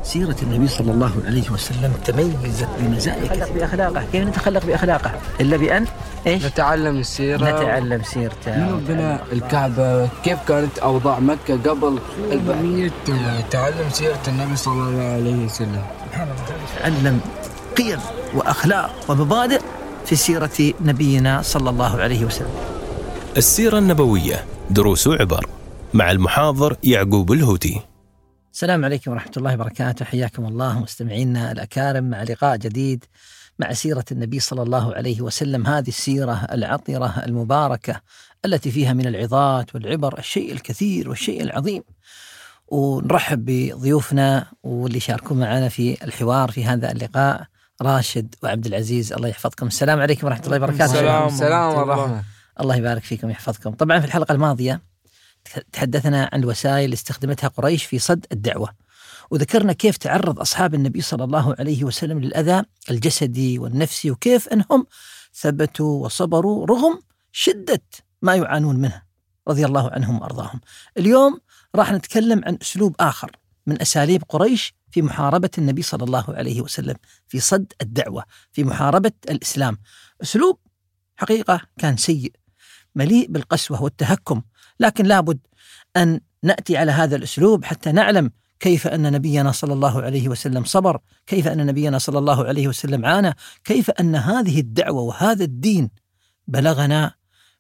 سيرة النبي صلى الله عليه وسلم تميزت بمزايا كثيرة. بأخلاقه، كيف نتخلق بأخلاقه إلا بأن إيش؟ نتعلم السيرة، نتعلم سيرته. من بناء الكعبة، كيف كانت أوضاع مكة قبل البعية. تعلم سيرة النبي صلى الله عليه وسلم. تعلم قيم وأخلاق ومبادئ في سيرة نبينا صلى الله عليه وسلم. السيرة النبوية دروس وعبر مع المحاضر يعقوب الهوتي. السلام عليكم ورحمة الله وبركاته، حياكم الله مستمعينا الأكارم مع لقاء جديد مع سيرة النبي صلى الله عليه وسلم. هذه السيرة العطرة المباركة التي فيها من العظات والعبر الشيء الكثير والشيء العظيم. ونرحب بضيوفنا واللي شاركوا معنا في الحوار في هذا اللقاء، راشد وعبد العزيز، الله يحفظكم. السلام عليكم ورحمة الله وبركاته. السلام ورحمة الله يبارك فيكم ويحفظكم. طبعا في الحلقة الماضية تحدثنا عن الوسائل اللي استخدمتها قريش في صد الدعوة، وذكرنا كيف تعرض أصحاب النبي صلى الله عليه وسلم للأذى الجسدي والنفسي، وكيف أنهم ثبتوا وصبروا رغم شدة ما يعانون منه رضي الله عنهم وأرضاهم. اليوم راح نتكلم عن أسلوب آخر من أساليب قريش في محاربة النبي صلى الله عليه وسلم، في صد الدعوة، في محاربة الإسلام. أسلوب حقيقة كان سيء مليء بالقسوة والتهكم، لكن لابد أن نأتي على هذا الأسلوب حتى نعلم كيف أن نبينا صلى الله عليه وسلم صبر، كيف أن نبينا صلى الله عليه وسلم عانى، كيف أن هذه الدعوة وهذا الدين بلغنا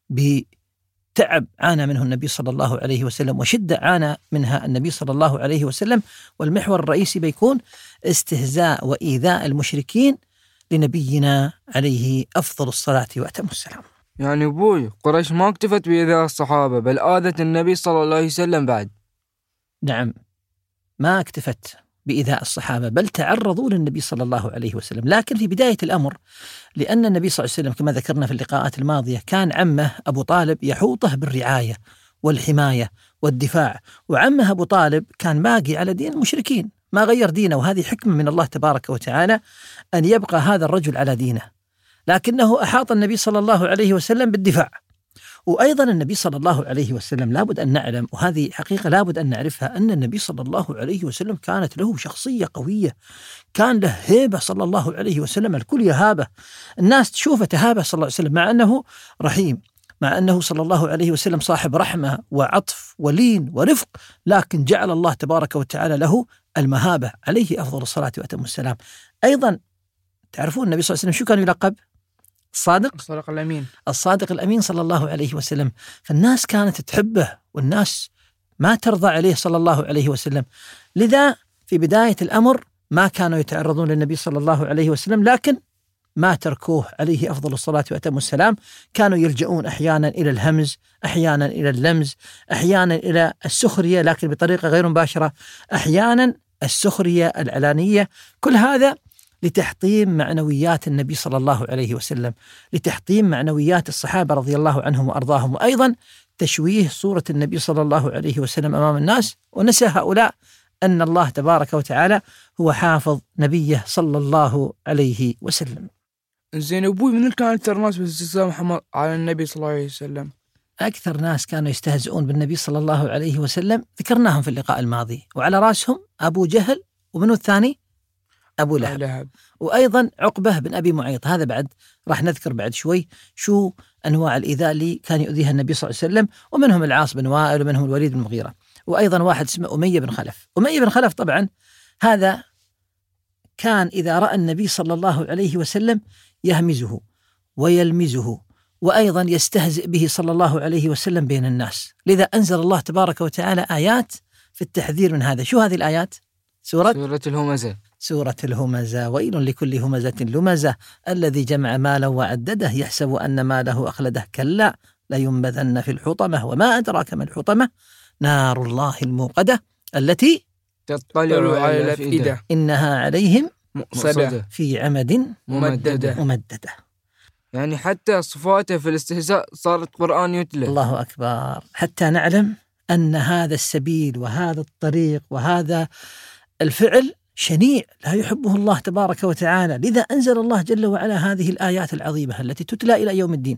بتعب عانى منه النبي صلى الله عليه وسلم، وشدة عانى منها النبي صلى الله عليه وسلم. والمحور الرئيسي بيكون استهزاء وإيذاء المشركين لنبينا عليه أفضل الصلاة وأتم السلام. يعني أبوي، قريش ما اكتفت بإيذاء الصحابة بل آذت النبي صلى الله عليه وسلم بعد. نعم، ما اكتفت بإيذاء الصحابة بل تعرضوا للنبي صلى الله عليه وسلم. لكن في بداية الأمر، لأن النبي صلى الله عليه وسلم كما ذكرنا في اللقاءات الماضية كان عمه أبو طالب يحوطه بالرعاية والحماية والدفاع، وعمه أبو طالب كان باقي على دين المشركين، ما غير دينه، وهذه حكمة من الله تبارك وتعالى أن يبقى هذا الرجل على دينه. لكنه أحاط النبي صلى الله عليه وسلم بالدفاع. وأيضا النبي صلى الله عليه وسلم لابد أن نعلم، وهذه حقيقة لابد أن نعرفها، أن النبي صلى الله عليه وسلم كانت له شخصية قوية، كان له هيبة صلى الله عليه وسلم، الكل يهابه، الناس تشوفه تهابه صلى الله عليه وسلم، مع أنه رحيم، مع أنه صلى الله عليه وسلم صاحب رحمة وعطف ولين ورفق، لكن جعل الله تبارك وتعالى له المهابة، عليه أفضل الصلاة وأتم السلام. أيضا تعرفون النبي صلى الله عليه وسلم شو كان يلقب؟ الصادق الأمين. الصادق الأمين صلى الله عليه وسلم. فالناس كانت تحبه والناس ما ترضى عليه صلى الله عليه وسلم. لذا في بداية الأمر ما كانوا يتعرضون للنبي صلى الله عليه وسلم، لكن ما تركوه عليه أفضل الصلاة وأتم السلام. كانوا يلجؤون أحيانا إلى الهمز، أحيانا إلى اللمز، أحيانا إلى السخرية لكن بطريقة غير مباشرة، أحيانا السخرية العلانية. كل هذا لتحطيم معنويات النبي صلى الله عليه وسلم، لتحطيم معنويات الصحابة رضي الله عنهم وأرضاهم، وأيضا تشويه صورة النبي صلى الله عليه وسلم أمام الناس. ونسى هؤلاء أن الله تبارك وتعالى هو حافظ نبيه صلى الله عليه وسلم. زين أبوي، من كان أكثر ناس بالاستهزاء محمد على النبي صلى الله عليه وسلم؟ أكثر ناس كانوا يستهزئون بالنبي صلى الله عليه وسلم ذكرناهم في اللقاء الماضي، وعلى رأسهم أبو جهل، ومنه الثاني أبو لهب، وأيضا عقبة بن أبي معيط. هذا بعد راح نذكر بعد شوي شو أنواع الإيذاء اللي كان يؤذيها النبي صلى الله عليه وسلم، ومنهم العاص بن وائل، ومنهم الوليد بن المغيرة، وأيضا واحد اسمه أمية بن خلف. أمية بن خلف طبعا هذا كان إذا رأى النبي صلى الله عليه وسلم يهمزه ويلمزه، وأيضا يستهزئ به صلى الله عليه وسلم بين الناس. لذا أنزل الله تبارك وتعالى آيات في التحذير من هذا. شو هذه الآيات؟ سورة الهمزة. سورة الهمزة. ويل لكل همزة لمزة الذي جمع مالا وعدده يحسب أن ماله أخلده كلا لينبذن في الحطمة وما أدراك ما الحطمة نار الله الموقدة التي تطلع على الأفئدة إنها عليهم مؤصدة في عمد ممددة. يعني حتى صفاته في الاستهزاء صارت قرآن يتلى. الله أكبر، حتى نعلم أن هذا السبيل وهذا الطريق وهذا الفعل شنيع لا يحبه الله تبارك وتعالى. لذا أنزل الله جل وعلا هذه الآيات العظيمة التي تتلى إلى يوم الدين.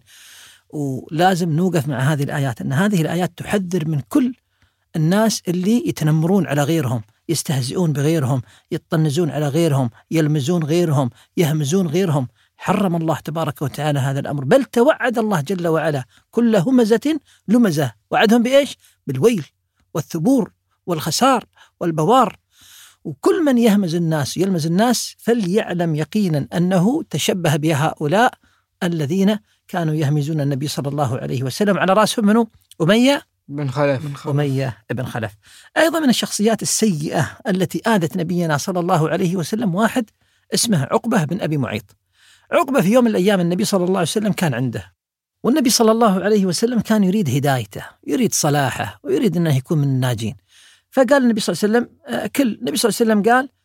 ولازم نوقف مع هذه الآيات، أن هذه الآيات تحذر من كل الناس اللي يتنمرون على غيرهم، يستهزئون بغيرهم، يطنزون على غيرهم، يلمزون غيرهم، يهمزون غيرهم. حرم الله تبارك وتعالى هذا الأمر، بل توعد الله جل وعلا كل همزة لمزة، وعدهم بإيش؟ بالويل والثبور والخسار والبوار. وكل من يهمز الناس يلمز الناس فليعلم يقينا أنه تشبه بهؤلاء الذين كانوا يهمزون النبي صلى الله عليه وسلم، على رأسهم منه أمية بن خلف. أمية بن خلف. أيضا من الشخصيات السيئة التي آذت نبينا صلى الله عليه وسلم واحد اسمه عقبة بن أبي معيط. عقبة في يوم من الأيام النبي صلى الله عليه وسلم كان عنده، والنبي صلى الله عليه وسلم كان يريد هدايته، يريد صلاحه، ويريد أنه يكون من الناجين. فقال النبي صلى الله عليه وسلم النبي صلى الله عليه وسلم قال: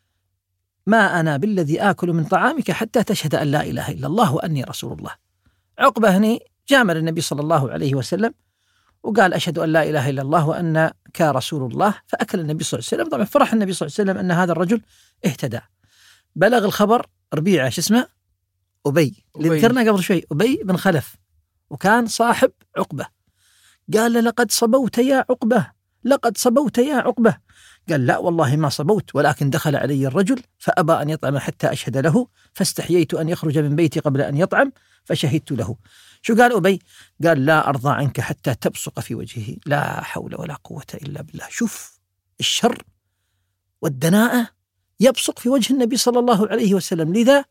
ما أنا بالذي آكل من طعامك حتى تشهد أن لا إله إلا الله وأني رسول الله. عقبة هني جامل النبي صلى الله عليه وسلم وقال: أشهد أن لا إله إلا الله وأنك رسول الله. فأكل النبي صلى الله عليه وسلم. طبعا فرح النبي صلى الله عليه وسلم أن هذا الرجل اهتدى. بلغ الخبر ربيعة شو اسمه؟ أبي اللي ذكرنا قبل شوي، أبي بن خلف، وكان صاحب عقبة. قال: لقد صبوت يا عقبة، لقد صبوت يا عقبة. قال: لا والله ما صبوت، ولكن دخل علي الرجل فأبى أن يطعم حتى أشهد له، فاستحييت أن يخرج من بيتي قبل أن يطعم فشهدت له. شو قال أبي؟ قال: لا أرضى عنك حتى تبصق في وجهه. لا حول ولا قوة إلا بالله. شوف الشر والدناءة يبصق في وجه النبي صلى الله عليه وسلم. لذا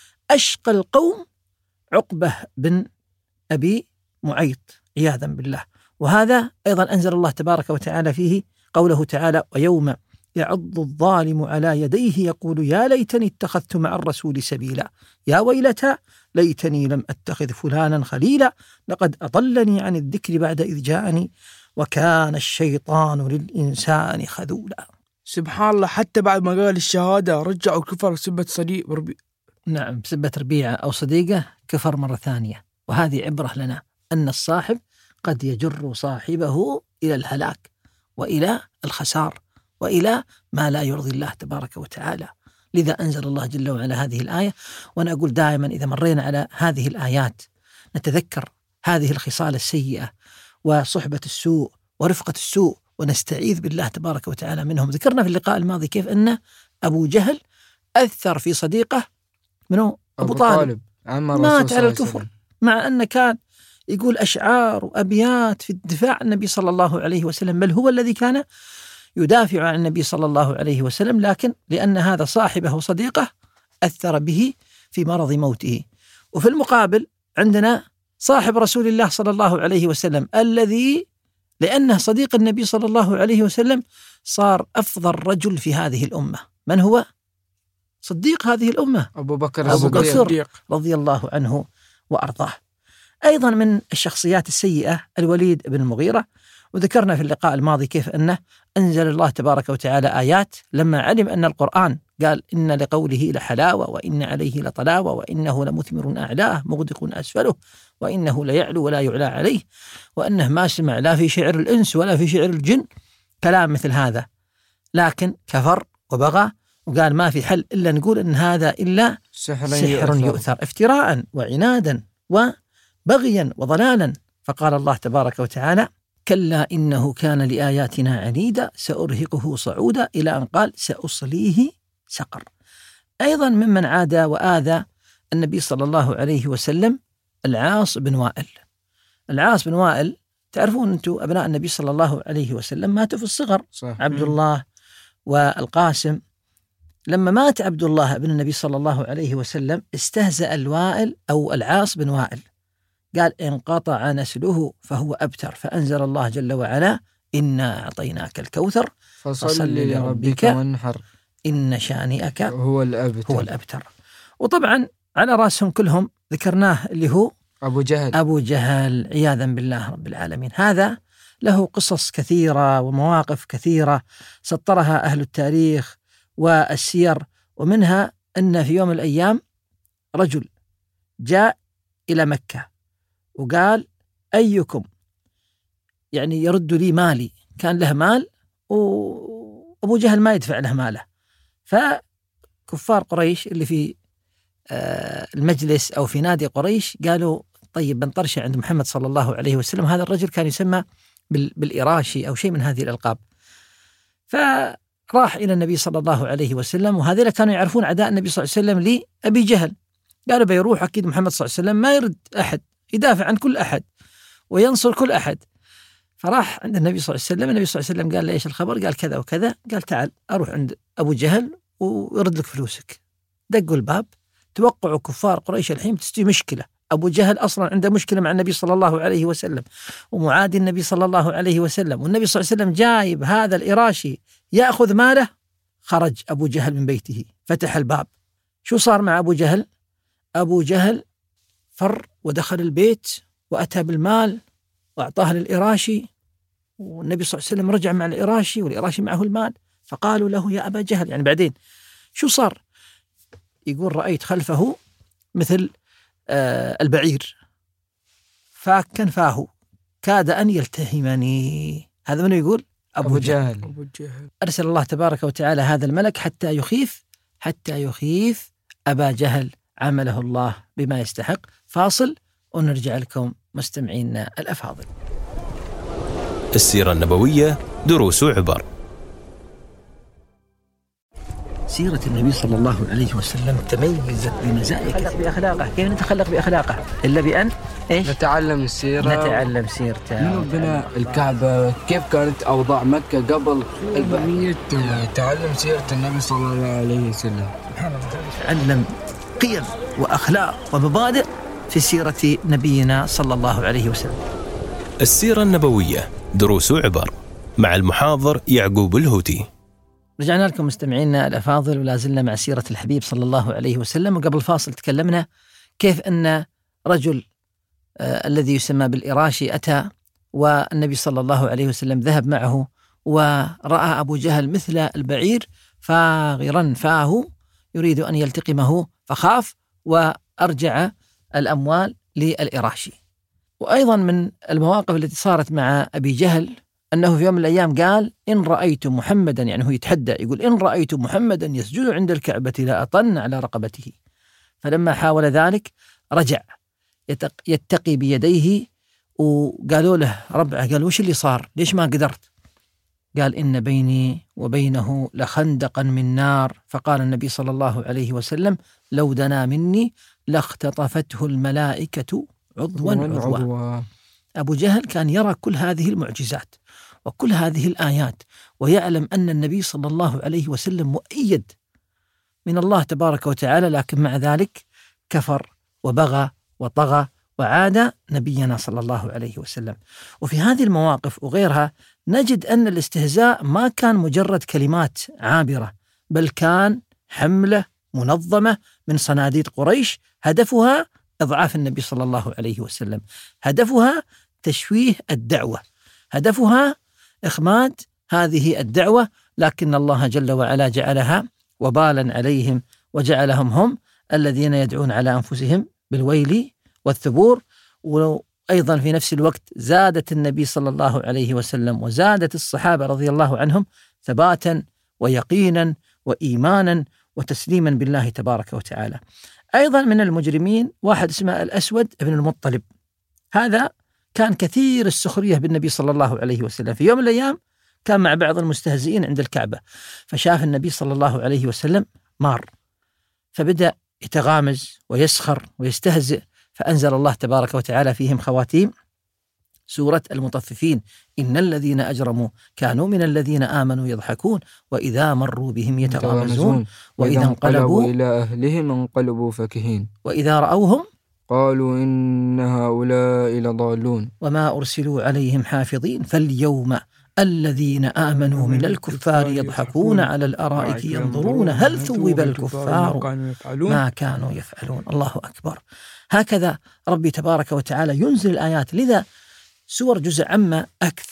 أشقى القوم عقبة بن أبي معيط عياذا بالله. وهذا أيضا أنزل الله تبارك وتعالى فيه قوله تعالى: ويوم يعض الظالم على يديه يقول يا ليتني اتخذت مع الرسول سبيلا، يا ويلتى ليتني لم أتخذ فلانا خليلا، لقد أضلني عن الذكر بعد إذ جاءني وكان الشيطان للإنسان خذولا. سبحان الله، حتى بعد ما قال الشهادة رجعوا الكفر سبة صديق نعم، سبة ربيعة أو صديقه كفر مرة ثانية. وهذه عبرة لنا أن الصاحب قد يجر صاحبه إلى الهلاك وإلى الخسار وإلى ما لا يرضي الله تبارك وتعالى. لذا أنزل الله جل وعلا هذه الآية. وأنا أقول دائما إذا مرينا على هذه الآيات نتذكر هذه الخصال السيئة وصحبة السوء ورفقة السوء، ونستعيذ بالله تبارك وتعالى منهم. ذكرنا في اللقاء الماضي كيف أن أبو جهل أثر في صديقه منه أبو طالب مات على الكفر، مع أن كان يقول أشعار وأبيات في الدفاع عن النبي صلى الله عليه وسلم، بل هو الذي كان يدافع عن النبي صلى الله عليه وسلم، لكن لأن هذا صاحبه وصديقه أثر به في مرض موته. وفي المقابل عندنا صاحب رسول الله صلى الله عليه وسلم الذي لأنه صديق النبي صلى الله عليه وسلم صار أفضل رجل في هذه الأمة. من هو؟ صديق هذه الأمة أبو بكر رضي الله عنه وأرضاه. أيضا من الشخصيات السيئة الوليد بن المغيرة. وذكرنا في اللقاء الماضي كيف أنه أنزل الله تبارك وتعالى آيات لما علم أن القرآن قال إن لقوله لحلاوة وإن عليه لطلاوة وإنه لمثمر أعلاه مغدق أسفله وإنه ليعلو ولا يعلى عليه، وأنه ما سمع لا في شعر الإنس ولا في شعر الجن كلام مثل هذا، لكن كفر وبغى وقال ما في حل إلا نقول إن هذا إلا سحر يؤثر افتراء وعنادا وبغيا وضلالا. فقال الله تبارك وتعالى: كلا إنه كان لآياتنا عنيدا سأرهقه صعودا، إلى أن قال: سأصليه سقر. أيضا ممن عادى وآذى النبي صلى الله عليه وسلم العاص بن وائل. العاص بن وائل تعرفون أنتم أبناء النبي صلى الله عليه وسلم ماتوا في الصغر، عبد الله والقاسم. لما مات عبد الله بن النبي صلى الله عليه وسلم استهزأ الوائل أو العاص بن وائل، قال: انقطع نسله فهو أبتر، فأنزل الله جل وعلا: إنا أعطيناك الكوثر فصل لربك وانحر إن شانئك هو الأبتر. وطبعا على رأسهم كلهم ذكرناه اللي هو أبو جهل عياذا بالله رب العالمين. هذا له قصص كثيرة ومواقف كثيرة سطرها أهل التاريخ والسير، ومنها أن في يوم من الأيام رجل جاء إلى مكة وقال: أيكم يعني يرد لي مالي؟ كان له مال وأبو جهل ما يدفع له ماله، فكفار قريش اللي في المجلس أو في نادي قريش قالوا: طيب بنطرشه عند محمد صلى الله عليه وسلم. هذا الرجل كان يسمى بالإراشي أو شيء من هذه الألقاب. راح إلى النبي صلى الله عليه وسلم، وهذول كانوا يعرفون عداء النبي صلى الله عليه وسلم لأبي جهل. قالوا بيروح أكيد محمد صلى الله عليه وسلم ما يرد أحد، يدافع عن كل أحد وينصر كل أحد. فراح عند النبي صلى الله عليه وسلم. النبي صلى الله عليه وسلم قال له إيش الخبر؟ قال كذا وكذا. قال تعال أروح عند أبو جهل ويرد لك فلوسك. دقوا الباب، توقعوا كفار قريش الحين تستوي مشكلة. أبو جهل أصلا عنده مشكلة مع النبي صلى الله عليه وسلم ومعادي النبي صلى الله عليه وسلم، والنبي صلى الله عليه وسلم جايب هذا الإراشي يأخذ ماله. خرج أبو جهل من بيته، فتح الباب. شو صار مع أبو جهل؟ أبو جهل فر ودخل البيت وأتى بالمال وأعطاه للإراشي، والنبي صلى الله عليه وسلم رجع مع الإراشي والإراشي معه المال. فقالوا له يا أبا جهل، يعني بعدين شو صار؟ يقول رأيت خلفه مثل البعير فاكا فاه كاد أن يلتهمني. هذا من يقول؟ أبو جهل. أرسل الله تبارك وتعالى هذا الملك حتى يخيف أبا جهل، عمله الله بما يستحق. فاصل ونرجع لكم مستمعينا الأفاضل. السيرة النبوية دروس وعبر. سيرة النبي صلى الله عليه وسلم تميزت بمزايا كثيرة بأخلاقه. كيف نتخلق بأخلاقه إلا بأن إيش؟ نتعلم السيرة، نتعلم سيرته. من بناء الكعبة، كيف كانت أوضاع مكة قبل البحرية. تعلم سيرة النبي صلى الله عليه وسلم. تعلم قيم وأخلاق ومبادئ في سيرة نبينا صلى الله عليه وسلم. السيرة النبوية دروس وعبر مع المحاضر يعقوب الهوتي. رجعنا لكم مستمعينا الأفاضل، ولا زلنا مع سيرة الحبيب صلى الله عليه وسلم. وقبل فاصل تكلمنا كيف أن رجل الذي يسمى بالإراشي أتى، والنبي صلى الله عليه وسلم ذهب معه، ورأى أبو جهل مثل البعير فاغرا فاه يريد أن يلتقمه، فخاف وأرجع الأموال للإراشي. وأيضا من المواقف التي صارت مع أبي جهل أنه في يوم من الأيام قال إن رأيت محمدا، يعني هو يتحدى يقول إن رأيت محمدا يسجد عند الكعبة لا أطن على رقبته. فلما حاول ذلك رجع يتقي بيديه، وقالوا له ربعه قال وش اللي صار؟ ليش ما قدرت؟ قال إن بيني وبينه لخندقا من نار. فقال النبي صلى الله عليه وسلم لو دنا مني لاختطفته الملائكة عضوا عضوا. أبو جهل كان يرى كل هذه المعجزات وكل هذه الآيات، ويعلم أن النبي صلى الله عليه وسلم مؤيد من الله تبارك وتعالى، لكن مع ذلك كفر وبغى وطغى وعاد نبينا صلى الله عليه وسلم. وفي هذه المواقف وغيرها نجد أن الاستهزاء ما كان مجرد كلمات عابرة، بل كان حملة منظمة من صناديد قريش هدفها إضعاف النبي صلى الله عليه وسلم، هدفها تشويه الدعوة، هدفها إخماد هذه الدعوة. لكن الله جل وعلا جعلها وبالا عليهم، وجعلهم هم الذين يدعون على أنفسهم بالويل والثبور. وأيضا في نفس الوقت زادت النبي صلى الله عليه وسلم وزادت الصحابة رضي الله عنهم ثباتا ويقينا وإيمانا وتسليما بالله تبارك وتعالى. أيضا من المجرمين واحد اسمه الأسود بن المطلب، هذا كان كثير السخرية بالنبي صلى الله عليه وسلم. في يوم من الأيام كان مع بعض المستهزئين عند الكعبة، فشاف النبي صلى الله عليه وسلم مار، فبدأ يتغامز ويسخر ويستهزئ، فأنزل الله تبارك وتعالى فيهم خواتيم سورة المطففين إن الذين أجرموا كانوا من الذين آمنوا يضحكون وإذا مروا بهم يتغامزون وإذا انقلبوا إلى أهلهم انقلبوا فكهين وإذا رأوهم قالوا إن هؤلاء لضالون وما أرسلوا عليهم حافظين فاليوم الذين آمنوا من الكفار يضحكون على الأرائك ينظرون هل ثوب الكفار ما كانوا يفعلون. الله أكبر. هكذا ربي تبارك وتعالى ينزل الآيات. لذا سور جزء عامة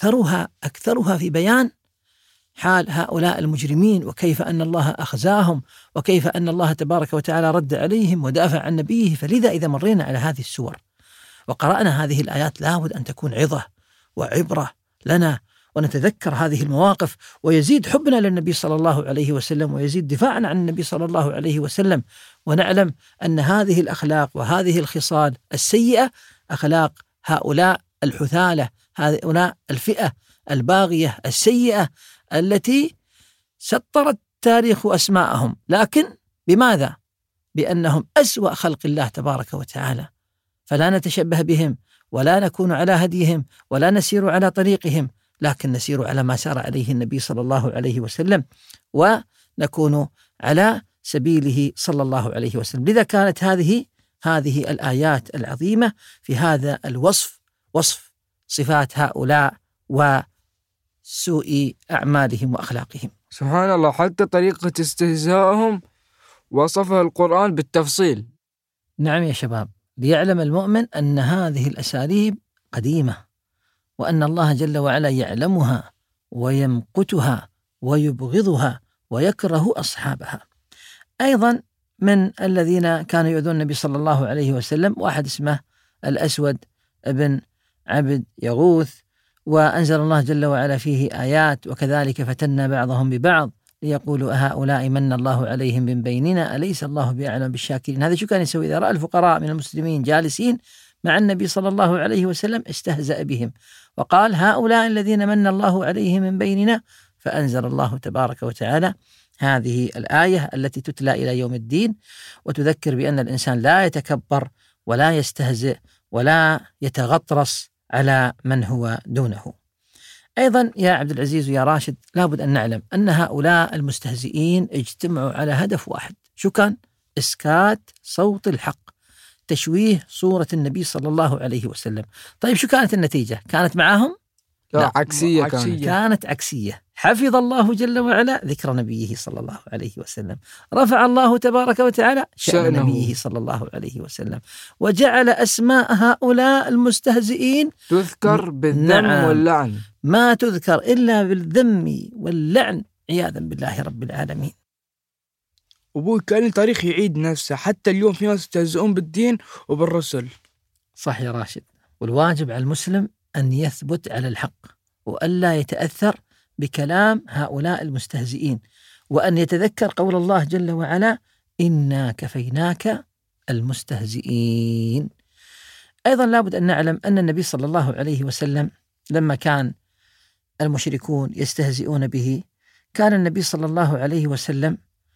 أكثرها في بيان حال هؤلاء المجرمين، وكيف أن الله أخزاهم، وكيف أن الله تبارك وتعالى رد عليهم ودافع عن نبيه. فلذا إذا مرينا على هذه السور وقرأنا هذه الآيات لابد أن تكون عظة وعبرة لنا، ونتذكر هذه المواقف، ويزيد حبنا للنبي صلى الله عليه وسلم، ويزيد دفاعنا عن النبي صلى الله عليه وسلم، ونعلم أن هذه الأخلاق وهذه الخصال السيئة أخلاق هؤلاء الحثالة، هؤلاء الفئة الباغية السيئة التي سطر التاريخ أسماءهم، لكن بماذا؟ بأنهم أسوأ خلق الله تبارك وتعالى، فلا نتشبه بهم ولا نكون على هديهم ولا نسير على طريقهم، لكن نسير على ما سار عليه النبي صلى الله عليه وسلم ونكون على سبيله صلى الله عليه وسلم. لذا كانت هذه الآيات العظيمة في هذا الوصف، وصف صفات هؤلاء وسوء أعمالهم وأخلاقهم. سبحان الله، حتى طريقة استهزائهم وصفها القرآن بالتفصيل. نعم يا شباب، ليعلم المؤمن أن هذه الأساليب قديمة، وأن الله جل وعلا يعلمها ويمقتها ويبغضها ويكره أصحابها. أيضا من الذين كانوا يؤذون النبي صلى الله عليه وسلم واحد اسمه الأسود ابن عبد يغوث، وأنزل الله جل وعلا فيه آيات: وكذلك فتنا بعضهم ببعض ليقولوا هؤلاء من الله عليهم من بيننا أليس الله بأعلم بالشاكرين. هذا شو كان يسوي؟ إذا رأى الفقراء من المسلمين جالسين مع النبي صلى الله عليه وسلم استهزأ بهم وقال هؤلاء الذين من الله عليهم من بيننا، فأنزل الله تبارك وتعالى هذه الآية التي تتلى إلى يوم الدين وتذكر بأن الإنسان لا يتكبر ولا يستهزئ ولا يتغطرس على من هو دونه. أيضا يا عبد العزيز ويا راشد، لابد أن نعلم أن هؤلاء المستهزئين اجتمعوا على هدف واحد، شو كان؟ إسكات صوت الحق، تشويه صورة النبي صلى الله عليه وسلم. طيب شو كانت النتيجة؟ كانت معهم؟ لا، عكسية. كانت عكسية. حفظ الله جل وعلا ذكر نبيه صلى الله عليه وسلم، رفع الله تبارك وتعالى شأن نبيه صلى الله عليه وسلم، وجعل أسماء هؤلاء المستهزئين تذكر بالذم واللعن، ما تذكر إلا بالذم واللعن عياذا بالله رب العالمين. أبوي كان التاريخ يعيد نفسه، حتى اليوم في ناس يستهزئون بالدين وبالرسل. صح يا راشد، والواجب على المسلم أن يثبت على الحق وألا يتأثر بكلام هؤلاء المستهزئين، وأن يتذكر قول الله جل وعلا: إنا كفيناك المستهزئين. أيضا لابد أن نعلم أن النبي صلى الله عليه وسلم لما كان المشركون يستهزئون به، كان النبي صلى الله عليه وسلم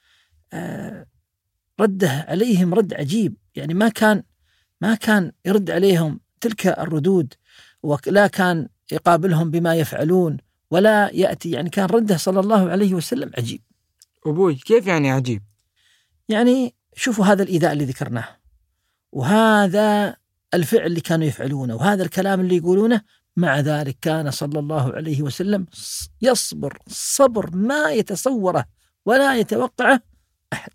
رده عليهم رد عجيب، يعني ما كان يرد عليهم تلك الردود، ولا كان يقابلهم بما يفعلون ولا يأتي، يعني كان رده صلى الله عليه وسلم عجيب. أبوي كيف يعني عجيب؟ يعني شوفوا هذا الإيذاء اللي ذكرناه، وهذا الفعل اللي كانوا يفعلونه، وهذا الكلام اللي يقولونه، مع ذلك كان صلى الله عليه وسلم يصبر صبر ما يتصوره ولا يتوقعه أحد.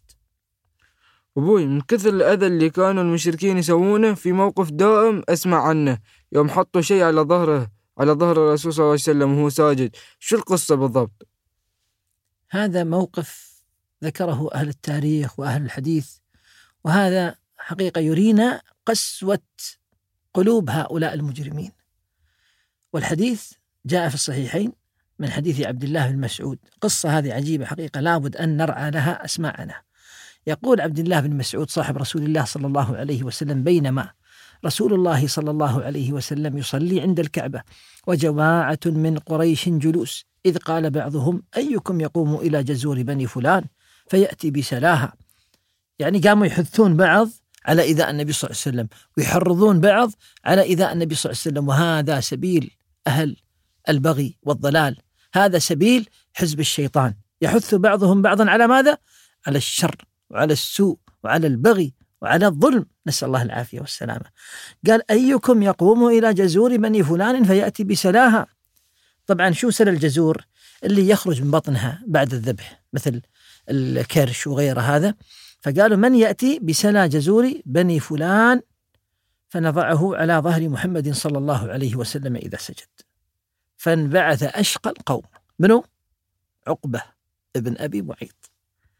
أبوي من كثر الأذى اللي كانوا المشركين يسوونه، في موقف دائم أسمع عنه، يوم حطوا شيء على ظهر الرسول صلى الله عليه وسلم وهو ساجد. شو القصة بالضبط؟ هذا موقف ذكره أهل التاريخ وأهل الحديث، وهذا حقيقة يرينا قسوة قلوب هؤلاء المجرمين. والحديث جاء في الصحيحين من حديث عبد الله بن مسعود. قصة هذه عجيبة حقيقة، لابد أن نرعى لها أسماعنا. يقول عبد الله بن مسعود صاحب رسول الله صلى الله عليه وسلم: بينما رسول الله صلى الله عليه وسلم يصلي عند الكعبة وجماعة من قريش جلوس، إذ قال بعضهم: أيكم يقوم إلى جزور بني فلان فيأتي بسلاها. يعني قاموا يحثون بعض على إيذاء النبي صلى الله عليه وسلم، ويحرضون بعض على إيذاء النبي صلى الله عليه وسلم، وهذا سبيل أهل البغي والضلال، هذا سبيل حزب الشيطان، يحث بعضهم بعضا على ماذا؟ على الشر وعلى السوء وعلى البغي وعلى الظلم، نسأل الله العافية والسلامة. قال: أيكم يقوم إلى جزور بني فلان فيأتي بسلاها. طبعا شو سل الجزور؟ اللي يخرج من بطنها بعد الذبح، مثل الكرش وغيره هذا. فقالوا: من يأتي بسلا جزور بني فلان فنضعه على ظهر محمد صلى الله عليه وسلم إذا سجد. فانبعث أشقى القوم. منو؟ عقبة ابن أبي معيط.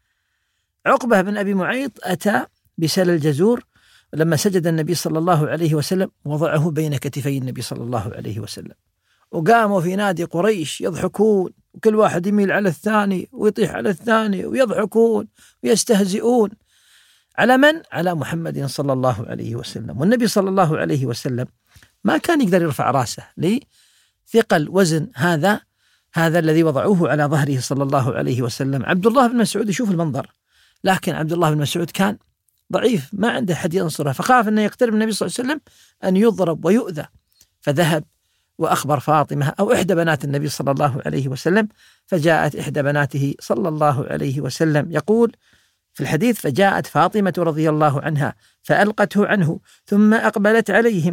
عقبة بن أبي معيط أتى بسل الجزور لما سجد النبي صلى الله عليه وسلم، وضعه بين كتفي النبي صلى الله عليه وسلم، وقاموا في نادي قريش يضحكون، وكل واحد يميل على الثاني ويطيح على الثاني ويضحكون ويستهزئون على من؟ على محمد صلى الله عليه وسلم. والنبي صلى الله عليه وسلم ما كان يقدر يرفع راسه لثقل وزن هذا هذا الذي وضعوه على ظهره صلى الله عليه وسلم. عبد الله بن مسعود يشوف المنظر، لكن عبد الله بن مسعود كان ضعيف، ما عنده حد ينصره، فخاف أنه يقترب النبي صلى الله عليه وسلم أن يضرب ويؤذى، فذهب وأخبر فاطمة أو إحدى بنات النبي صلى الله عليه وسلم، فجاءت إحدى بناته صلى الله عليه وسلم، يقول في الحديث: فجاءت فاطمة رضي الله عنها فألقته عنه، ثم أقبلت عليهم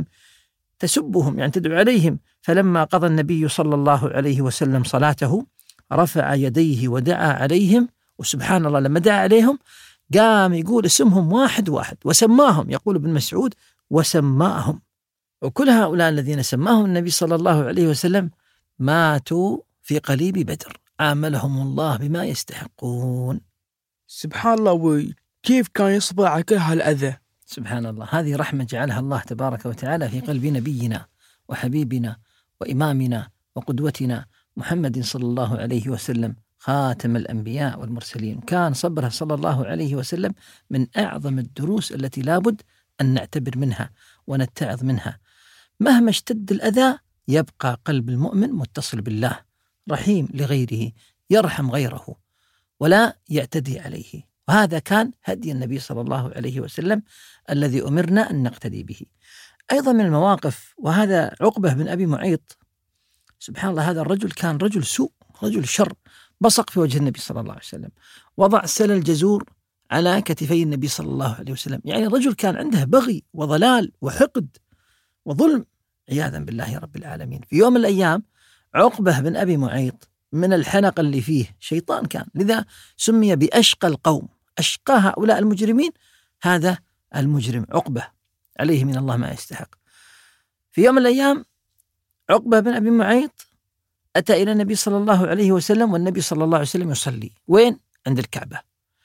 تسبهم، يعني تدعو عليهم، فلما قضى النبي صلى الله عليه وسلم صلاته رفع يديه ودعا عليهم، وسبحان الله لما دعا عليهم قام يقول اسمهم واحد واحد وسماهم، يقول ابن مسعود: وسماهم. وكل هؤلاء الذين سماهم النبي صلى الله عليه وسلم ماتوا في قليب بدر، عاملهم الله بما يستحقون. سبحان الله أبوي، كيف كان يصبر على كل هالأذى؟ سبحان الله، هذه رحمة جعلها الله تبارك وتعالى في قلب نبينا وحبيبنا وإمامنا وقدوتنا محمد صلى الله عليه وسلم، خاتم الأنبياء والمرسلين. كان صبره صلى الله عليه وسلم من أعظم الدروس التي لابد أن نعتبر منها ونتعظ منها. مهما اشتد الأذى يبقى قلب المؤمن متصل بالله، رحيم لغيره، يرحم غيره ولا يعتدي عليه. وهذا كان هدي النبي صلى الله عليه وسلم الذي أمرنا أن نقتدي به. أيضا من المواقف، وهذا عقبة بن أبي معيط، سبحان الله، هذا الرجل كان رجل سوء، رجل شر، بصق في وجه النبي صلى الله عليه وسلم، وضع سل الجزور على كتفي النبي صلى الله عليه وسلم. يعني الرجل كان عنده بغي وضلال وحقد وظلم عياذا بالله رب العالمين. في يوم من الأيام عقبة بن أبي معيط من الحنق اللي فيه شيطان كان، لذا سمي بأشقى القوم، أشقى هؤلاء المجرمين هذا المجرم عقبة، عليه من الله ما يستحق. في يوم من الأيام عقبة بن أبي معيط أتى إلى النبي صلى الله عليه وسلم، والنبي صلى الله عليه وسلم يصلي وين؟ عند الكعبة،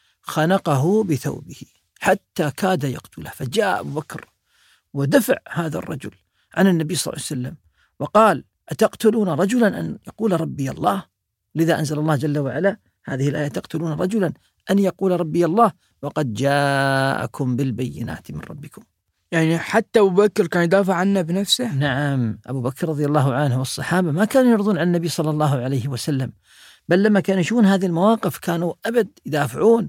خنقه بثوبه حتى كاد يقتله، فجاء أبو بكر ودفع هذا الرجل عن النبي صلى الله عليه وسلم وقال: أتقتلون رجلا أن يقول ربي الله؟ لذا أنزل الله جل وعلا هذه الآية: تقتلون رجلا أن يقول ربي الله وقد جاءكم بالبينات من ربكم. يعني حتى أبو بكر كان يدافع عنه بنفسه؟ نعم، أبو بكر رضي الله عنه والصحابة ما كانوا يرضون عن النبي صلى الله عليه وسلم، بل لما كانوا يشوفون هذه المواقف كانوا أبد يدافعون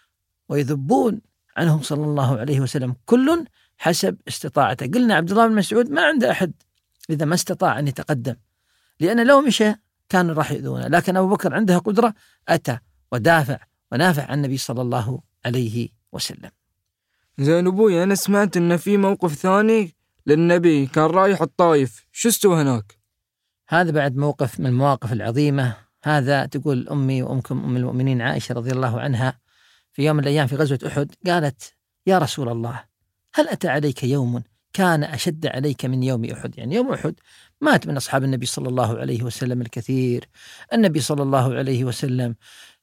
ويذبون عنهم صلى الله عليه وسلم، كل حسب استطاعته. قلنا عبد الله بن مسعود ما عنده أحد، إذا ما استطاع أن يتقدم، لأن لو مشى كان راح يؤذونه، لكن أبو بكر عنده قدرة، أتى ودافع ونافع عن النبي صلى الله عليه وسلم. زين أبوي، أنا سمعت إن في موقف ثاني للنبي، كان رايح الطائف، شو استوى هناك؟ هذا بعد موقف من المواقف العظيمة. هذا تقول أمي وأمكم أم المؤمنين عائشة رضي الله عنها في يوم من الأيام في غزوة أحد قالت: يا رسول الله، هل أتى عليك يوم كان أشد عليك من يوم أحد؟ يعني يوم أحد مات من أصحاب النبي صلى الله عليه وسلم الكثير، النبي صلى الله عليه وسلم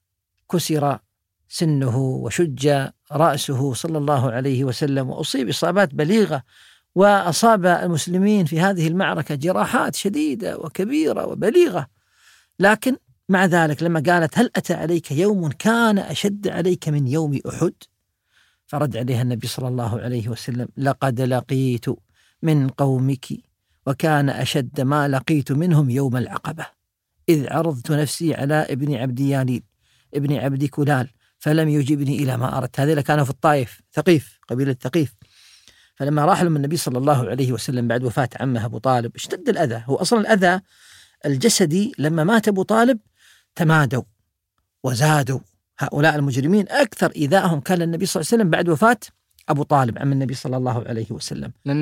كسر سنه وشج رأسه صلى الله عليه وسلم، وأصيب إصابات بليغة، وأصاب المسلمين في هذه المعركة جراحات شديدة وكبيرة وبليغة. لكن مع ذلك لما قالت: هل أتى عليك يوم كان أشد عليك من يوم أحد؟ فرد عليها النبي صلى الله عليه وسلم: لقد لقيت من قومك وكان أشد ما لقيت منهم يوم العقبة، إذ عرضت نفسي على ابن عبد ياليل ابن عبد كلال فلم يجبني إلى ما أردت. هذول كانوا في الطائف، ثقيف، قبيلة ثقيف. فلما راح لهم النبي صلى الله عليه وسلم بعد وفاة عمه أبو طالب اشتد الأذى. هو أصلا الأذى الجسدي لما مات أبو طالب تمادوا وزادوا هؤلاء المجرمين، أكثر إيذائهم كان النبي صلى الله عليه وسلم بعد وفاة أبو طالب عم النبي صلى الله عليه وسلم، لأن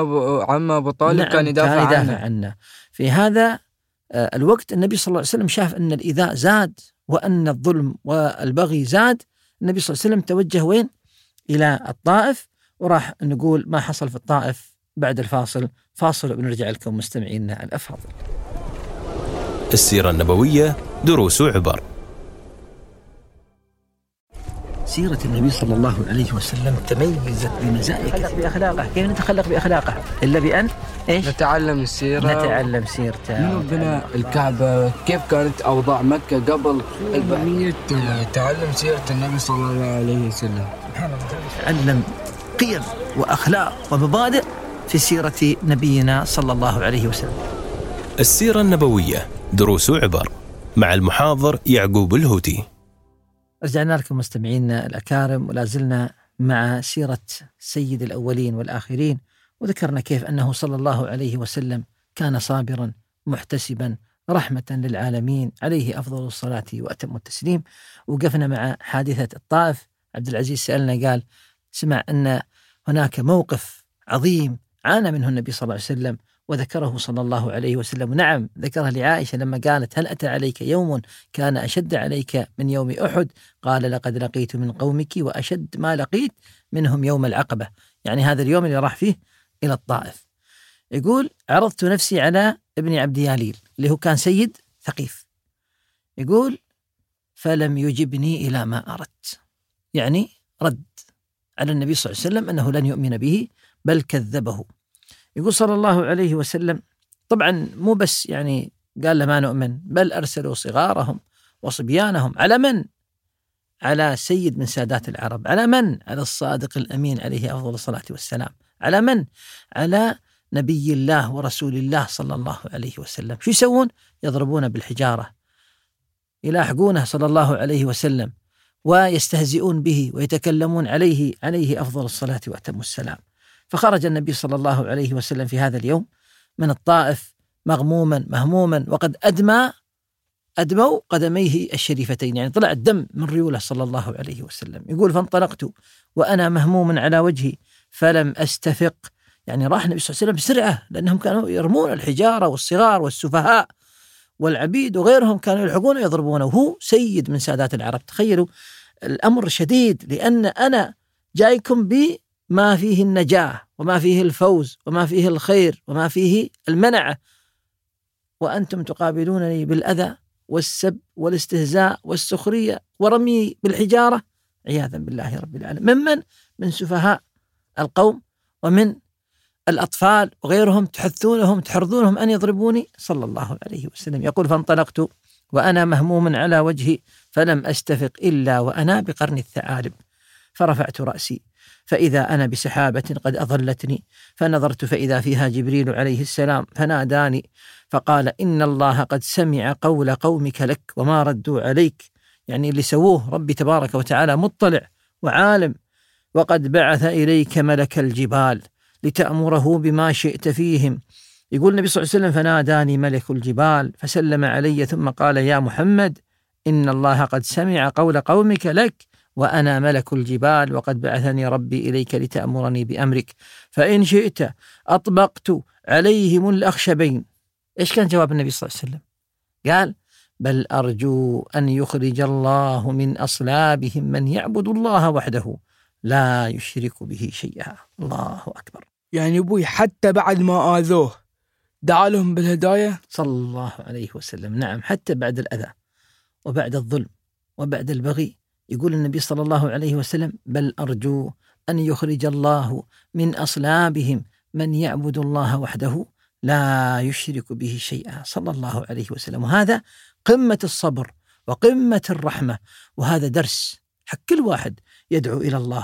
عم أبو طالب كان يدافع عنه. في هذا الوقت النبي صلى الله عليه وسلم شاف أن الإيذاء زاد وأن الظلم والبغي زاد. النبي صلى الله عليه وسلم توجه وين؟ إلى الطائف، وراح نقول ما حصل في الطائف بعد الفاصل. فاصل وبنرجع لكم مستمعينا الأفاضل. السيرة النبوية دروس وعبر. سيرة النبي صلى الله عليه وسلم تميزت بمزايا كثيرة بأخلاقه. كيف نتخلق بأخلاقه إلا بأن نتعلم السيرة، نتعلم سيرته. من بناء الكعبة، كيف كانت أوضاع مكة قبل البعثة، تعلم سيرة النبي صلى الله عليه وسلم، تعلم قيم وأخلاق ومبادئ في سيرة نبينا صلى الله عليه وسلم. السيرة النبوية دروس وعبر مع المحاضر يعقوب الهوتي. رجعنا لكم مستمعينا الأكارم، ولا زلنا مع سيرة سيد الأولين والآخرين، وذكرنا كيف أنه صلى الله عليه وسلم كان صابرا محتسبا رحمة للعالمين، عليه أفضل الصلاة وأتم التسليم. وقفنا مع حادثة الطائف. عبد العزيز سألنا قال سمع أن هناك موقف عظيم عانى منه النبي صلى الله عليه وسلم وذكره صلى الله عليه وسلم. نعم، ذكرها لعائشة لما قالت هل أتى عليك يوم كان أشد عليك من يوم أحد؟ قال لقد لقيت من قومك وأشد ما لقيت منهم يوم العقبة، يعني هذا اليوم اللي راح فيه إلى الطائف. يقول عرضت نفسي على ابن عبد ياليل اللي هو كان سيد ثقيف، يقول فلم يجبني إلى ما أردت، يعني رد على النبي صلى الله عليه وسلم أنه لن يؤمن به بل كذبه. يقول صلى الله عليه وسلم طبعا مو بس يعني قال له ما نؤمن، بل أرسلوا صغارهم وصبيانهم على من؟ على سيد من سادات العرب. على من؟ على الصادق الأمين عليه أفضل الصلاة والسلام. على من؟ على نبي الله ورسول الله صلى الله عليه وسلم. شو يسوون؟ يضربون بالحجارة، يلاحقونه صلى الله عليه وسلم ويستهزئون به ويتكلمون عليه أفضل الصلاة وأتم السلام. فخرج النبي صلى الله عليه وسلم في هذا اليوم من الطائف مغموما مهموما، وقد أدموا قدميه الشريفتين، يعني طلع الدم من ريوله صلى الله عليه وسلم. يقول فانطلقت وأنا مهموم على وجهي فلم أستفق، يعني راح النبي صلى الله عليه وسلم بسرعة لأنهم كانوا يرمون الحجارة، والصغار والسفهاء والعبيد وغيرهم كانوا يلحقونه ويضربونه، وهو سيد من سادات العرب. تخيلوا الأمر شديد، لأن أنا جايكم بما فيه النجاة وما فيه الفوز وما فيه الخير وما فيه المنعة، وأنتم تقابلونني بالأذى والسب والاستهزاء والسخرية ورمي بالحجارة عياذا بالله رب العالمين. من سفهاء القوم ومن الأطفال وغيرهم تحرضونهم أن يضربوني صلى الله عليه وسلم. يقول فانطلقت وأنا مهموم على وجهي فلم أستفق إلا وأنا بقرن الثعالب، فرفعت رأسي فإذا أنا بسحابة قد أظلتني، فنظرت فإذا فيها جبريل عليه السلام فناداني فقال إن الله قد سمع قول قومك لك وما ردوا عليك، يعني اللي سووه ربي تبارك وتعالى مطلع وعالم، وقد بعث إليك ملك الجبال لتأمره بما شئت فيهم. يقول النبي صلى الله عليه وسلم فناداني ملك الجبال فسلم علي ثم قال يا محمد إن الله قد سمع قول قومك لك وأنا ملك الجبال وقد بعثني ربي إليك لتأمرني بأمرك، فإن شئت أطبقت عليهم الأخشبين. إيش كان جواب النبي صلى الله عليه وسلم؟ قال بل أرجو أن يخرج الله من أصلابهم من يعبد الله وحده لا يشرك به شيئا. الله أكبر. يعني أبوي حتى بعد ما آذوه دعا لهم بالهداية صلى الله عليه وسلم. نعم، حتى بعد الأذى وبعد الظلم وبعد البغي يقول النبي صلى الله عليه وسلم بل أرجو أن يخرج الله من أصلابهم من يعبد الله وحده لا يشرك به شيئا صلى الله عليه وسلم. وهذا قمة الصبر وقمة الرحمة، وهذا درس حق كل واحد يدعو إلى الله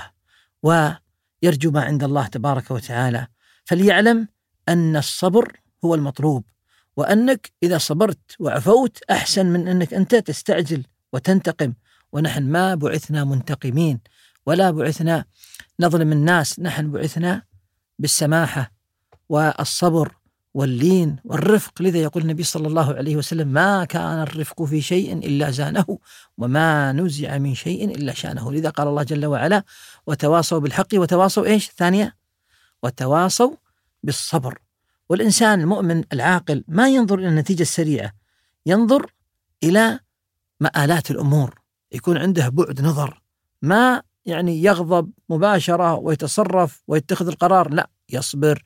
ويرجو ما عند الله تبارك وتعالى، فليعلم أن الصبر هو المطلوب، وأنك إذا صبرت وعفوت أحسن من أنك أنت تستعجل وتنتقم. ونحن ما بعثنا منتقمين ولا بعثنا نظلم الناس، نحن بعثنا بالسماحة والصبر واللين والرفق. لذا يقول النبي صلى الله عليه وسلم ما كان الرفق في شيء إلا زانه وما نزع من شيء إلا شانه. لذا قال الله جل وعلا وتواصوا بالحق وتواصوا إيش ثانية؟ وتواصوا بالصبر. والإنسان المؤمن العاقل ما ينظر إلى النتيجة السريعة، ينظر إلى مآلات الأمور، يكون عنده بعد نظر، ما يعني يغضب مباشرة ويتصرف ويتخذ القرار، لا، يصبر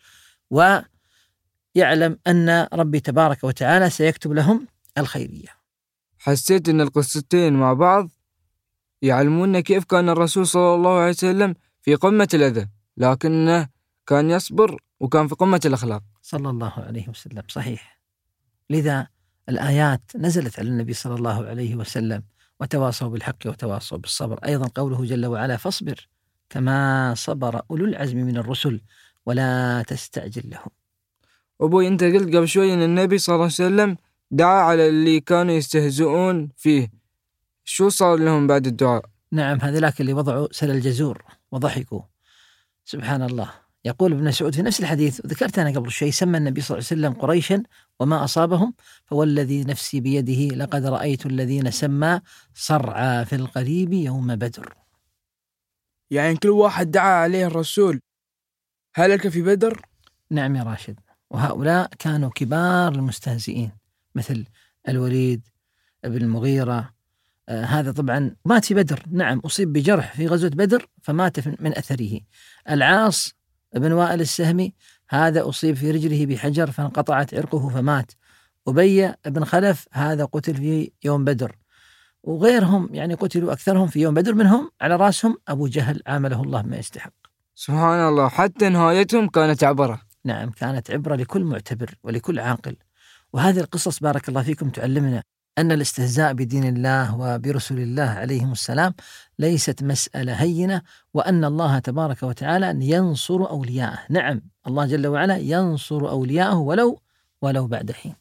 ويعلم أن ربي تبارك وتعالى سيكتب لهم الخيرية. حسيت أن القصتين مع بعض يعلمون كيف كان الرسول صلى الله عليه وسلم في قمة الأذى، لكنه كان يصبر وكان في قمة الأخلاق صلى الله عليه وسلم. صحيح. لذا الآيات نزلت على النبي صلى الله عليه وسلم وتواصوا بالحق وتواصوا بالصبر. أيضا قوله جل وعلا فاصبر كما صبر أولو العزم من الرسل ولا تستعجل لهم. أبوي أنت قلت قبل شوي أن النبي صلى الله عليه وسلم دعا على اللي كانوا يستهزئون فيه. شو صار لهم بعد الدعاء؟ نعم، هذولاك اللي وضعوا سل الجزور وضحكوا. سبحان الله. يقول ابن مسعود في نفس الحديث، وذكرت أنا قبل شيء، سمى النبي صلى الله عليه وسلم قريشا وما أصابهم فوالذي نفسي بيده لقد رأيت الذين سمى صرعى في القريب يوم بدر. يعني كل واحد دعا عليه الرسول هلك في بدر؟ نعم يا راشد. وهؤلاء كانوا كبار المستهزئين، مثل الوليد بن المغيرة. هذا طبعا مات في بدر، نعم، أصيب بجرح في غزوة بدر فمات من أثره. العاص بن وائل السهمي هذا أصيب في رجله بحجر فانقطعت عرقه فمات. أبي بن خلف هذا قتل في يوم بدر، وغيرهم يعني قتلوا أكثرهم في يوم بدر، منهم على رأسهم أبو جهل عامله الله ما يستحق. سبحان الله، حتى نهايتهم كانت عبرة. نعم، كانت عبرة لكل معتبر ولكل عاقل. وهذه القصص بارك الله فيكم تعلمنا أن الاستهزاء بدين الله وبرسول الله عليهم السلام ليست مسألة هينة، وأن الله تبارك وتعالى ينصر أولياءه. نعم، الله جل وعلا ينصر أولياءه ولو بعد حين.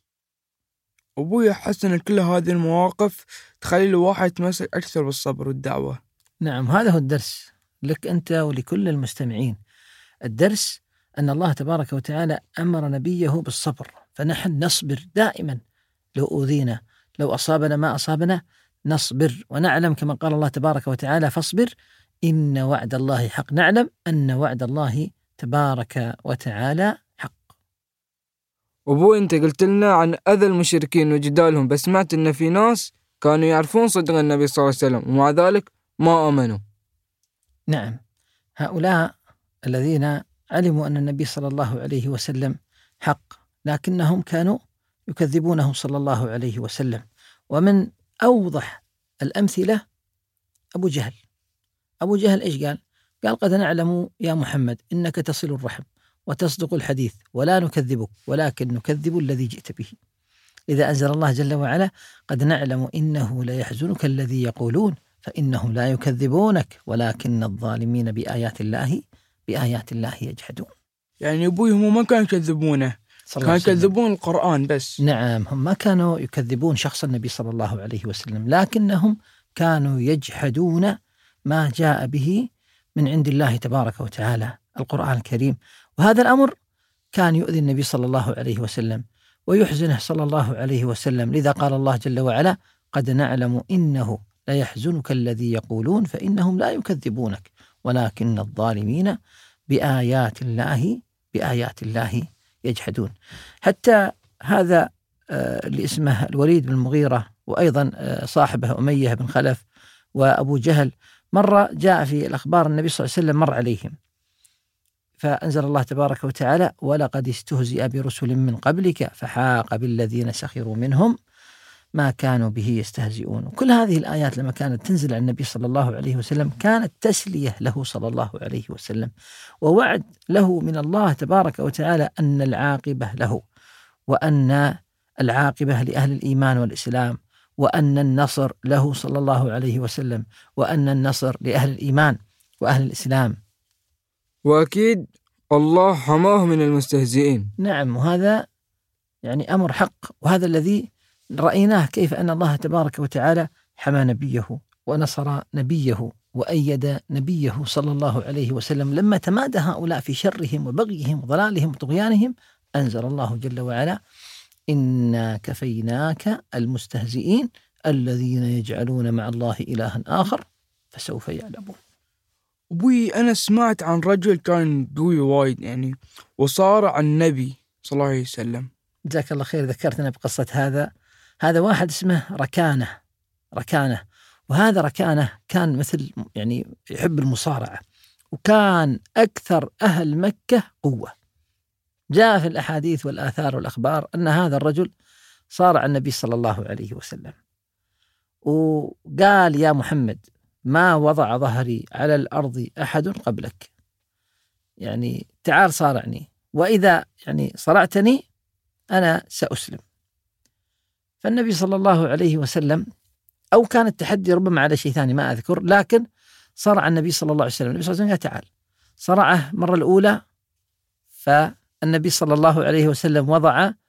أبوي أحس أن كل هذه المواقف تخلي الواحد يتمسك أكثر بالصبر والدعوة. نعم، هذا هو الدرس لك أنت ولكل المستمعين. الدرس أن الله تبارك وتعالى أمر نبيه بالصبر، فنحن نصبر دائما. لو أوذينا، لو أصابنا ما أصابنا، نصبر ونعلم كما قال الله تبارك وتعالى فاصبر إن وعد الله حق. نعلم أن وعد الله تبارك وتعالى حق. أبوي أنت قلت لنا عن أذى المشركين وجدالهم، بس سمعت أن في ناس كانوا يعرفون صدق النبي صلى الله عليه وسلم ومع ذلك ما آمنوا. نعم، هؤلاء الذين علموا أن النبي صلى الله عليه وسلم حق لكنهم كانوا يكذبونه صلى الله عليه وسلم. ومن أوضح الأمثلة أبو جهل. أبو جهل إيش قال؟ قال قد نعلم يا محمد إنك تصل الرحم وتصدق الحديث ولا نكذبك ولكن نكذب الذي جئت به. إذا أنزل الله جل وعلا قد نعلم إنه لا يحزنك الذي يقولون فإنهم لا يكذبونك ولكن الظالمين بآيات الله يجحدون. يعني أبوي هم ما كانوا يكذبونه، كانوا يكذبون القرآن بس. نعم، هم ما كانوا يكذبون شخص النبي صلى الله عليه وسلم، لكنهم كانوا يجحدون ما جاء به من عند الله تبارك وتعالى، القرآن الكريم. وهذا الأمر كان يؤذي النبي صلى الله عليه وسلم ويحزنه صلى الله عليه وسلم. لذا قال الله جل وعلا قد نعلم إنه لا يحزنك الذي يقولون فإنهم لا يكذبونك ولكن الظالمين بآيات الله يجحدون. حتى هذا اللي اسمه الوليد بن المغيرة وأيضا صاحبه أمية بن خلف وأبو جهل، مرة جاء في الأخبار النبي صلى الله عليه وسلم مر عليهم فأنزل الله تبارك وتعالى ولقد استهزئ برسل من قبلك فحاق بالذين سخروا منهم ما كانوا به يستهزئون. وكل هذه الآيات لما كانت تنزل على النبي صلى الله عليه وسلم كانت تسلية له صلى الله عليه وسلم ووعد له من الله تبارك وتعالى أن العاقبة له، وأن العاقبة لأهل الإيمان والإسلام، وأن النصر له صلى الله عليه وسلم، وأن النصر لأهل الإيمان وأهل الإسلام. وأكيد الله حماه من المستهزئين. نعم، وهذا يعني أمر حق، وهذا الذي رأيناه كيف أن الله تبارك وتعالى حمى نبيه ونصر نبيه وأيد نبيه صلى الله عليه وسلم. لما تمادى هؤلاء في شرهم وبغيهم وضلالهم وطغيانهم أنزل الله جل وعلا إنا كفيناك المستهزئين الذين يجعلون مع الله إلها آخر فسوف يعلمون. أبوي أنا سمعت عن رجل كان قوي وايد يعني وصارع النبي صلى الله عليه وسلم. جزاك الله خير، ذكرتنا بقصة هذا واحد اسمه ركانة، وهذا ركانة كان مثل يعني يحب المصارعة، وكان أكثر أهل مكة قوة. جاء في الأحاديث والآثار والأخبار أن هذا الرجل صارع النبي صلى الله عليه وسلم وقال يا محمد ما وضع ظهري على الأرض أحد قبلك، يعني تعال صارعني، وإذا يعني صرعتني أنا سأسلم. فالنبي صلى الله عليه وسلم، أو كان التحدي ربما على شيء ثاني ما أذكر، لكن صرع النبي صلى الله عليه وسلم. النبي صلى الله عليه وسلم قال تعال، صرعه مرة الأولى فالنبي صلى الله عليه وسلم وضع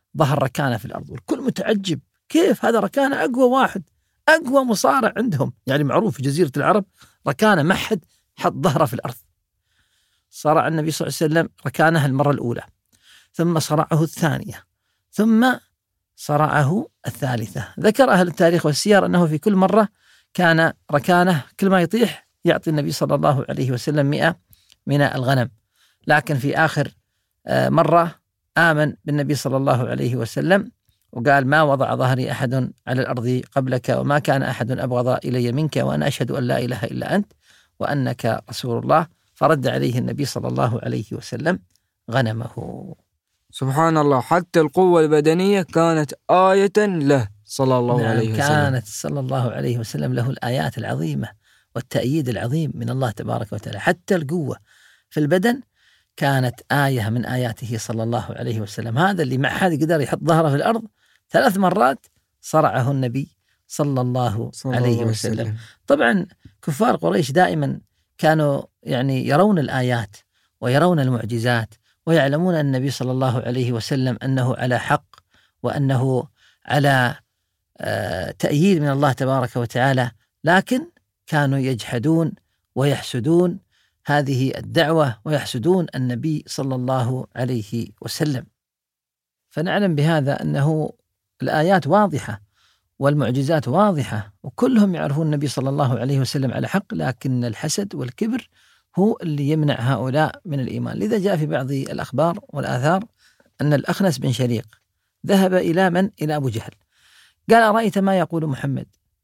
ظهر ركانة في الأرض، والكل متعجب كيف هذا ركانة؟ أقوى واحد، أقوى مصارع عندهم، يعني معروف في جزيرة العرب ركانة ما حد حط ظهره في الأرض. صرع النبي صلى الله عليه وسلم ركانه المرة الأولى، ثم صرعه الثانية، ثم صرعه الثالثة. ذكر أهل التاريخ والسير أنه في كل مرة كان ركانه كل ما يطيح يعطي النبي صلى الله عليه وسلم 100 من الغنم. لكن في آخر مرة آمن بالنبي صلى الله عليه وسلم وقال: ما وضع ظهري أحد على الأرض قبلك، وما كان أحد أبغض إلي منك، وأنا أشهد أن لا إله إلا أنت وأنك رسول الله. فرد عليه النبي صلى الله عليه وسلم غنمه. سبحان الله، حتى القوة البدنية كانت آية له صلى الله عليه وسلم. كانت صلى الله عليه وسلم له الآيات العظيمة والتأييد العظيم من الله تبارك وتعالى. حتى القوة في البدن كانت آية من آياته صلى الله عليه وسلم. هذا اللي ما حد قدر يحط ظهره في الأرض 3 مرات صرعه النبي صلى الله عليه وسلم. طبعا كفار قريش دائما كانوا يعني يرون الآيات ويرون المعجزات، ويعلمون أن النبي صلى الله عليه وسلم أنه على حق، وأنه على تأييد من الله تبارك وتعالى، لكن كانوا يجحدون ويحسدون هذه الدعوة ويحسدون النبي صلى الله عليه وسلم. فنعلم بهذا أنه الآيات واضحة والمعجزات واضحة، وكلهم يعرفون النبي صلى الله عليه وسلم على حق، لكن الحسد والكبر هو اللي يمنع هؤلاء من الإيمان. لذا جاء في بعض الأخبار والآثار أن الأخنس بن شريق ذهب إلى أبو جهل، قال: أرأيت ما يقول محمد؟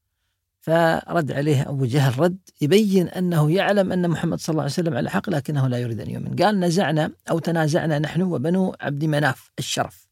فرد عليه أبو جهل رد يبين أنه يعلم أن محمد صلى الله عليه وسلم على حق، لكنه لا يريد أن يؤمن. قال: نزعنا أو تنازعنا نحن وبنو عبد مناف الشرف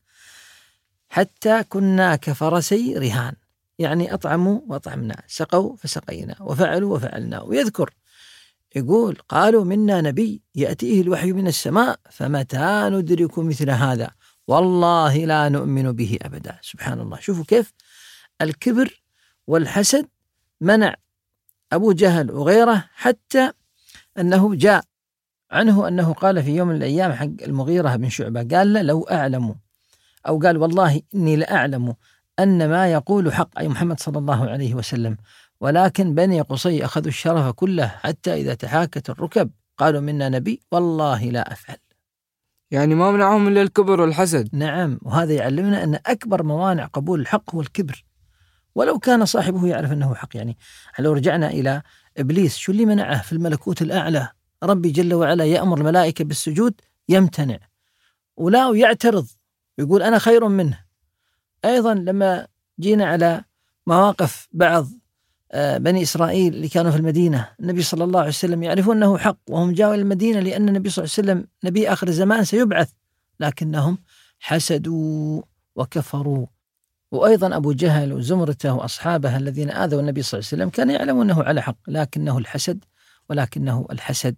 حتى كنا كفرسي رهان، يعني أطعموا وأطعمنا، سقوا فسقينا، وفعلوا وفعلنا. ويذكر يقول: قالوا منا نبي يأتيه الوحي من السماء فمتى ندرك مثل هذا، والله لا نؤمن به أبدا. سبحان الله، شوفوا كيف الكبر والحسد منع أبو جهل وغيره، حتى أنه جاء عنه أنه قال في يوم من الأيام حق المغيرة بن شعبة، قال له: لو أعلم، أو قال: والله إني لأعلم أن ما يقول حق، أي محمد صلى الله عليه وسلم، ولكن بني قصي أخذوا الشرف كله حتى إذا تحاكت الركب قالوا منا نبي، والله لا أفعل. يعني ما منعهم إلا الكبر والحسد. نعم، وهذا يعلمنا أن أكبر موانع قبول الحق هو الكبر، ولو كان صاحبه يعرف أنه حق. يعني لو رجعنا إلى إبليس، شو اللي منعه في الملكوت الأعلى؟ ربي جل وعلا يأمر الملائكة بالسجود يمتنع، ولا يعترض يقول أنا خير منه. أيضا لما جينا على مواقف بعض بني إسرائيل اللي كانوا في المدينة، النبي صلى الله عليه وسلم يعرفون أنه حق، وهم جاءوا إلى المدينة لأن النبي صلى الله عليه وسلم نبي آخر الزمان سيبعث، لكنهم حسدوا وكفروا. وأيضا أبو جهل وزمرته وأصحابه الذين آذوا النبي صلى الله عليه وسلم كانوا يعلمون أنه على حق، لكنه الحسد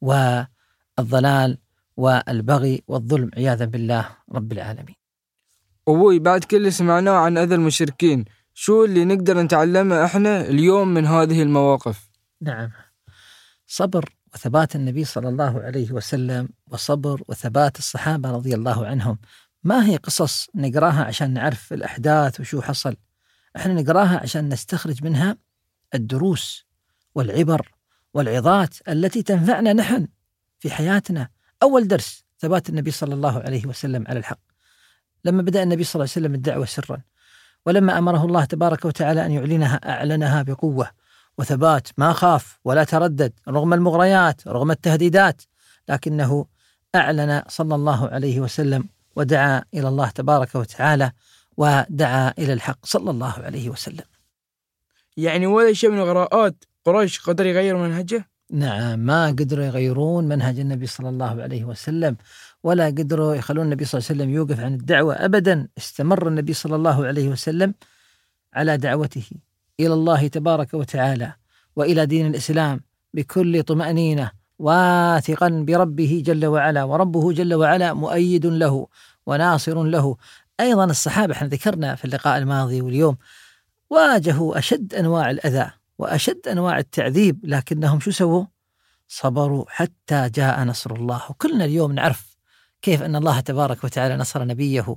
والضلال والبغي والظلم عياذا بالله رب العالمين. أبوي، بعد كل اللي سمعناه عن أذى المشركين، شو اللي نقدر نتعلمه إحنا اليوم من هذه المواقف؟ نعم، صبر وثبات النبي صلى الله عليه وسلم، وصبر وثبات الصحابة رضي الله عنهم. ما هي قصص نقراها عشان نعرف الأحداث وشو حصل، احنا نقراها عشان نستخرج منها الدروس والعبر والعظات التي تنفعنا نحن في حياتنا. أول درس ثبات النبي صلى الله عليه وسلم على الحق. لما بدأ النبي صلى الله عليه وسلم الدعوة سرا، ولما أمره الله تبارك وتعالى أن يعلنها أعلنها بقوة وثبات، ما خاف ولا تردد رغم المغريات رغم التهديدات، لكنه أعلن صلى الله عليه وسلم ودعا إلى الله تبارك وتعالى ودعا إلى الحق صلى الله عليه وسلم. يعني ولا شيء من غراءات قريش قدر يغير منهجه؟ نعم، ما قدروا يغيرون منهج النبي صلى الله عليه وسلم، ولا قدروا يخلون النبي صلى الله عليه وسلم يوقف عن الدعوة أبدا. استمر النبي صلى الله عليه وسلم على دعوته إلى الله تبارك وتعالى وإلى دين الإسلام بكل طمأنينة، واثقا بربه جل وعلا، وربه جل وعلا مؤيد له وناصر له. أيضا الصحابة احنا ذكرنا في اللقاء الماضي واليوم واجهوا أشد أنواع الأذى وأشد أنواع التعذيب، لكنهم شو سووا؟ صبروا حتى جاء نصر الله. وكلنا اليوم نعرف كيف أن الله تبارك وتعالى نصر نبيه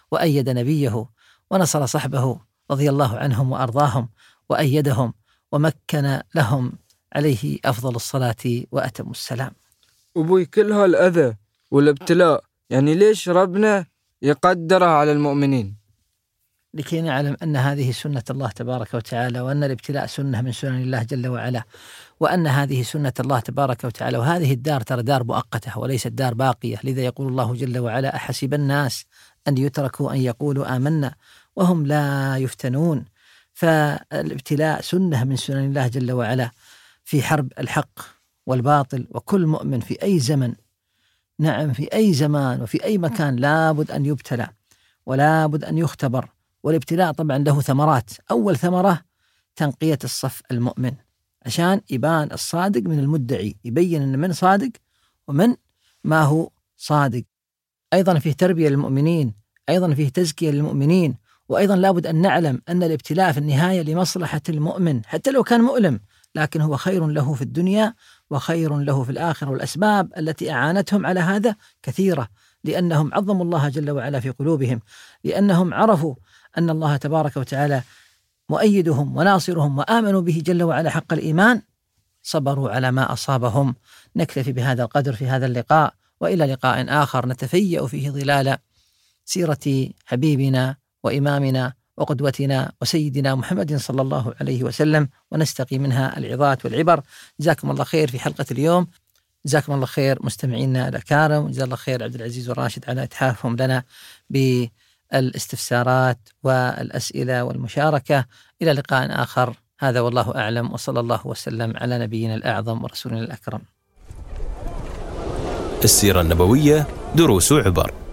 وأيد نبيه ونصر صحبه رضي الله عنهم وأرضاهم وأيدهم ومكن لهم عليه أفضل الصلاة وأتم السلام. أبوي كل هالأذى والابتلاء يعني ليش ربنا يقدرها على المؤمنين؟ لكي نعلم أن هذه سنة الله تبارك وتعالى، وأن الابتلاء سنة من سنن الله جل وعلا، وأن هذه سنة الله تبارك وتعالى، وهذه الدار ترى دار مؤقتة وليست دار باقية. لذا يقول الله جل وعلا: أحسب الناس أن يتركوا أن يقولوا آمنا وهم لا يفتنون. فالابتلاء سنة من سنن الله جل وعلا في حرب الحق والباطل، وكل مؤمن في أي زمن، نعم في أي زمان وفي أي مكان، لابد أن يبتلى ولابد أن يختبر. والابتلاء طبعا له ثمرات. أول ثمرة تنقية الصف المؤمن عشان يبان الصادق من المدعي، يبين أن من صادق ومن ما هو صادق. أيضا فيه تربية للمؤمنين، أيضا فيه تزكية للمؤمنين، وأيضا لابد أن نعلم أن الابتلاء في النهاية لمصلحة المؤمن حتى لو كان مؤلم، لكن هو خير له في الدنيا وخير له في الآخرة. والأسباب التي أعانتهم على هذا كثيرة، لأنهم عظموا الله جل وعلا في قلوبهم، لأنهم عرفوا أن الله تبارك وتعالى مؤيدهم وناصرهم وآمنوا به جل وعلا حق الإيمان، صبروا على ما أصابهم. نكتفي بهذا القدر في هذا اللقاء، وإلى لقاء آخر نتفيأ فيه ظلال سيرة حبيبنا وإمامنا وقدوتنا وسيدنا محمد صلى الله عليه وسلم، ونستقي منها العظات والعبر. جزاكم الله خير في حلقة اليوم، جزاكم الله خير مستمعينا الأكارم، وجزا الله خير عبد العزيز وراشد على إتحافهم لنا بالاستفسارات والأسئلة والمشاركة. إلى لقاء آخر، هذا والله أعلم، وصلى الله وسلم على نبينا الأعظم ورسولنا الأكرم. السيرة النبوية دروس وعبر.